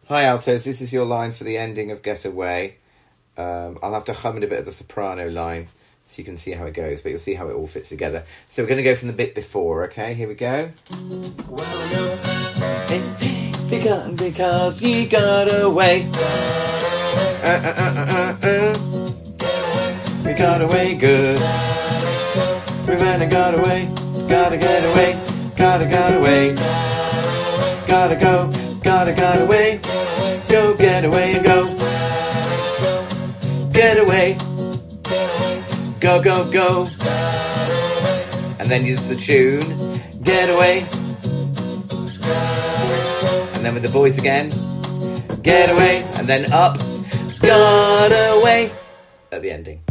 Hi, altos. This is your line for the ending of Get Away. I'll have to hum in a bit of the soprano line so you can see how it goes, but you'll see how it all fits together. So we're going to go from the bit before, okay? Here we go. Because you got away. We got away good. We ran and got away. Gotta get away. Gotta got away. Gotta go. Gotta got away. Go get away and go. Get away. Go, go, go. And then use the tune. Get away. And then with the boys again. Get away. And then up. Got away. At the ending.